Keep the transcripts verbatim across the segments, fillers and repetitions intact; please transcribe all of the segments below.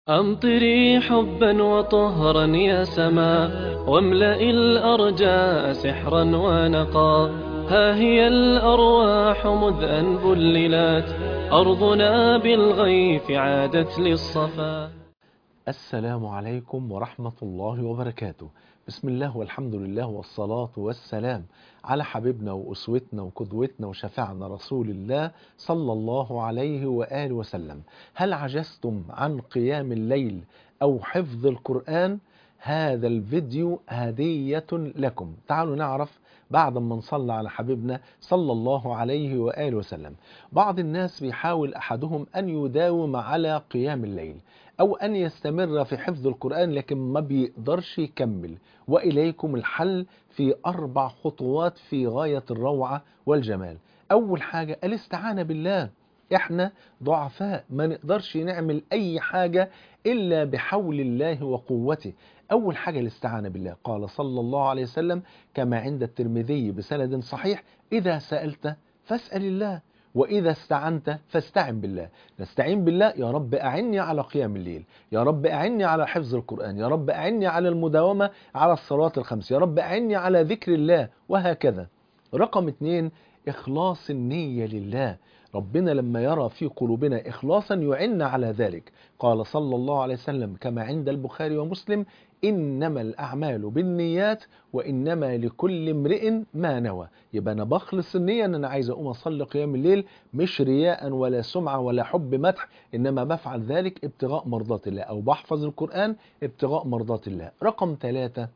أمطري حبا وطهرا يا سما، واملئي الأرجاء سحرا ونقا. ها هي الأرواح مذ أن بللت، أرضنا بالغيث عادت للصفا. السلام عليكم ورحمة الله وبركاته. بسم الله والحمد لله والصلاة والسلام على حبيبنا وأسوتنا وقدوتنا وشفعنا رسول الله صلى الله عليه وآله وسلم. هل عجزتم عن قيام الليل أو حفظ القرآن؟ هذا الفيديو هدية لكم. تعالوا نعرف بعد ما نصلى على حبيبنا صلى الله عليه وآله وسلم. بعض الناس بيحاول أحدهم أن يداوم على قيام الليل أو أن يستمر في حفظ القرآن، لكن ما بيقدرش يكمل. وإليكم الحل في أربع خطوات في غاية الروعة والجمال. أول حاجة الاستعانة بالله. إحنا ضعفاء، ما نقدرش نعمل أي حاجة إلا بحول الله وقوته. أول حاجة الاستعانة بالله. قال صلى الله عليه وسلم كما عند الترمذي بسند صحيح: إذا سألت فاسأل الله، وإذا استعنت فاستعن بالله. نستعين بالله: يا رب أعني على قيام الليل، يا رب أعني على حفظ القرآن، يا رب أعني على المداومة على الصلوات الخمس، يا رب أعني على ذكر الله، وهكذا. رقم اتنين إخلاص النية لله. ربنا لما يرى في قلوبنا إخلاصا يعن على ذلك. قال صلى الله عليه وسلم كما عند البخاري ومسلم: إنما الأعمال بالنيات وإنما لكل امرئ ما نوى. يبقى أنا بخلص النية أن أنا عايز أقوم أصلي قيام الليل، مش رياء ولا سمعة ولا حب مدح، إنما بفعل ذلك ابتغاء مرضات الله، أو بحفظ القرآن ابتغاء مرضات الله. رقم ثلاثة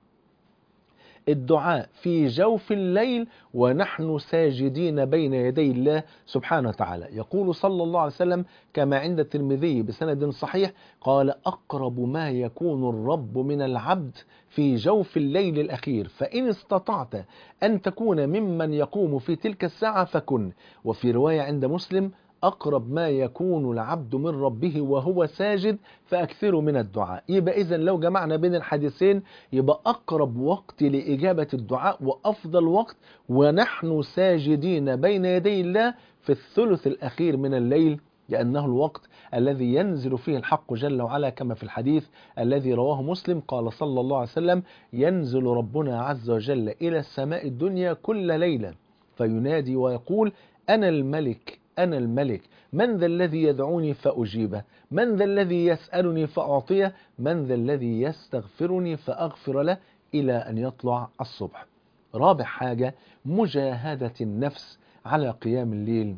الدعاء في جوف الليل ونحن ساجدين بين يدي الله سبحانه وتعالى. يقول صلى الله عليه وسلم كما عند الترمذي بسند صحيح: قال: أقرب ما يكون الرب من العبد في جوف الليل الأخير، فإن استطعت أن تكون ممن يقوم في تلك الساعة فكن. وفي رواية عند مسلم: أقرب ما يكون العبد من ربه وهو ساجد فأكثروا من الدعاء. يبقى إذن لو جمعنا بين الحديثين يبقى أقرب وقت لإجابة الدعاء وأفضل وقت ونحن ساجدين بين يدي الله في الثلث الأخير من الليل، لأنه الوقت الذي ينزل فيه الحق جل وعلا، كما في الحديث الذي رواه مسلم. قال صلى الله عليه وسلم: ينزل ربنا عز وجل إلى السماء الدنيا كل ليلة فينادي ويقول: أنا الملك أنا الملك، من ذا الذي يدعوني فأجيبه، من ذا الذي يسألني فأعطيه، من ذا الذي يستغفرني فأغفر له، إلى أن يطلع الصبح. رابع حاجة مجاهدة النفس على قيام الليل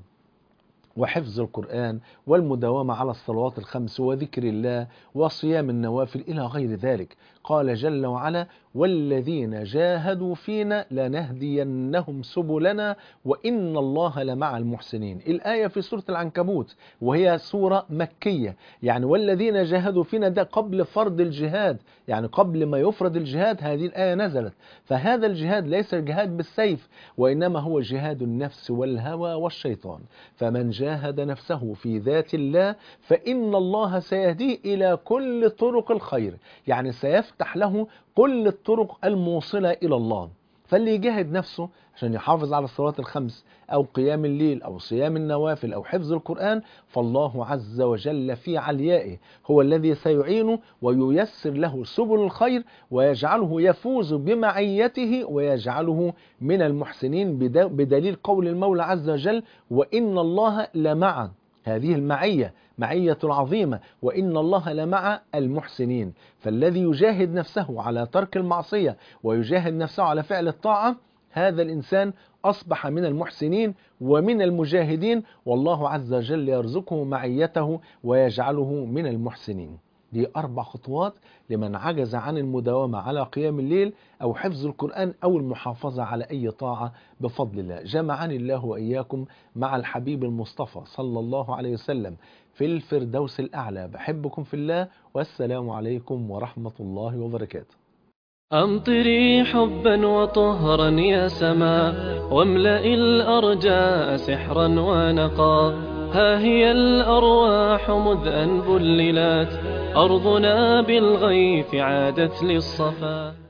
وحفظ القرآن والمداومة على الصلوات الخمس وذكر الله وصيام النوافل إلى غير ذلك. قال جل وعلا: والذين جاهدوا فينا لنهدينهم سبلنا وإن الله لمع المحسنين. الآية في سورة العنكبوت وهي سورة مكية، يعني والذين جاهدوا فينا ده قبل فرض الجهاد، يعني قبل ما يفرض الجهاد هذه الآية نزلت. فهذا الجهاد ليس الجهاد بالسيف، وإنما هو جهاد النفس والهوى والشيطان. فمن جاهد نفسه في ذات الله فإن الله سيهديه إلى كل طرق الخير، يعني سيفتح له كل الطرق الموصلة إلى الله. فاللي يجاهد نفسه عشان يحافظ على الصلوات الخمس أو قيام الليل أو صيام النوافل أو حفظ القرآن، فالله عز وجل في عليائه هو الذي سيعينه وييسر له سبل الخير ويجعله يفوز بمعيته ويجعله من المحسنين، بدليل قول المولى عز وجل: وإن الله لمع. هذه المعية معية عظيمة، وإن الله لمع المحسنين. فالذي يجاهد نفسه على ترك المعصية ويجاهد نفسه على فعل الطاعة، هذا الإنسان أصبح من المحسنين ومن المجاهدين، والله عز وجل يرزقه معيته ويجعله من المحسنين. دي أربع خطوات لمن عجز عن المداومة على قيام الليل أو حفظ القرآن أو المحافظة على أي طاعة بفضل الله. جمعني الله وإياكم مع الحبيب المصطفى صلى الله عليه وسلم في الفردوس الأعلى. بحبكم في الله، والسلام عليكم ورحمة الله وبركاته. أمطري حبا وطهرا يا سما، واملئي الأرجاء سحرا ونقا. ها هي الأرواح مذ أن بللت، أرضنا بالغيث عادت للصفا.